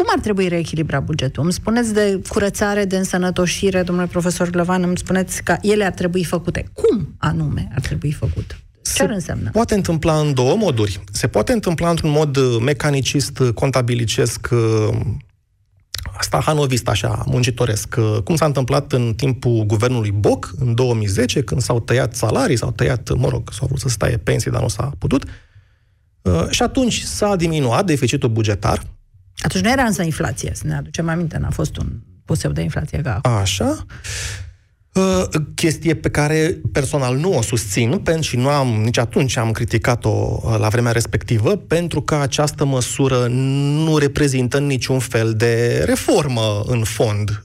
ar trebui reechilibrat bugetul? Îmi spuneți de curățare, de însănătoșire, domnule profesor Glăvan, îmi spuneți că ele ar trebui făcute. Cum anume ar trebui făcut? Ce ar însemna? Poate întâmpla în două moduri. Se poate întâmpla într-un mod mecanicist, contabilicesc, stahanovist, așa, muncitoresc, cum s-a întâmplat în timpul guvernului Boc, în 2010, când s-au tăiat salarii, s-au tăiat, s-au vrut să se taie pensii, dar nu s-a putut. Și atunci s-a diminuat deficitul bugetar. Atunci nu era însă inflație, să ne aducem aminte, n-a fost un puseu de inflație ca acum. Așa. Chestie pe care personal nu o susțin, și nici atunci am criticat-o la vremea respectivă, pentru că această măsură nu reprezintă niciun fel de reformă în fond